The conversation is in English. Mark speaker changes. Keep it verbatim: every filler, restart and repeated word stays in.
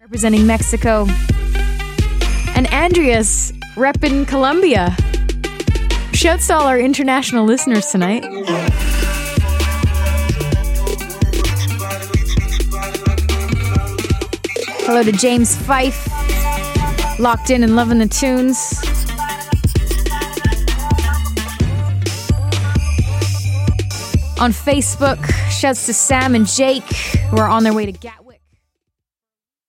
Speaker 1: representing Mexico. And Andreas repping Colombia. Shouts to all our international listeners tonight. Hello to James Fife, locked in and loving the tunes. On Facebook, shouts to Sam and Jake, who are on their way to Gatwick.